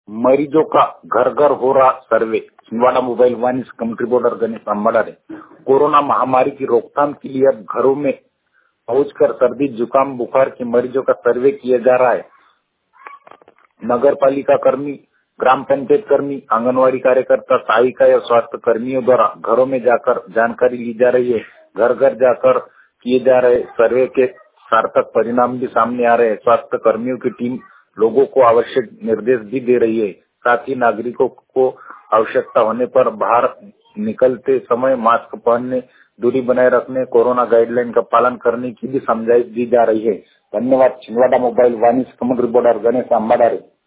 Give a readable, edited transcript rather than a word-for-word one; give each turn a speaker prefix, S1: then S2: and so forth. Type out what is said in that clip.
S1: मरीजों का घर घर हो रहा सर्वे। छिंदवाड़ा मोबाइल वन कमेंट्री बोर्डर गणेश अंबाड़े। कोरोना महामारी की रोकथाम के लिए अब घरों में पहुंचकर सर्दी जुकाम बुखार के मरीजों का सर्वे किया जा रहा है। नगर पालिका कर्मी, ग्राम पंचायत कर्मी, आंगनवाड़ी कार्यकर्ता, सहायिका या स्वास्थ्य कर्मियों द्वारा घरों में जाकर जानकारी ली जा रही है। घर घर जाकर किए जा रहे सर्वे के सार्थक परिणाम भी सामने आ रहे हैं। स्वास्थ्य कर्मियों की टीम लोगों को आवश्यक निर्देश भी दे रही है। साथ ही नागरिकों को आवश्यकता होने पर बाहर निकलते समय मास्क पहनने, दूरी बनाए रखने, कोरोना गाइडलाइन का पालन करने की भी समझाइश दी जा रही है। धन्यवाद। छिंदवाड़ा मोबाइल वाणी कमेंट्री बोर्डर गणेश अंबाड़े।